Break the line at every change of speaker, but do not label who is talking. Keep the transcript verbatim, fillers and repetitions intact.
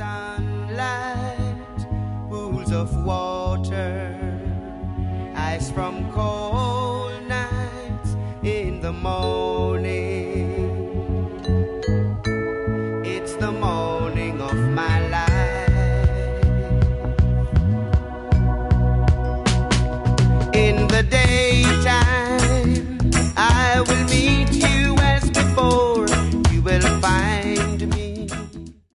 sunlight, pools of water, ice from cold nights in the morning. It's the morning of my life.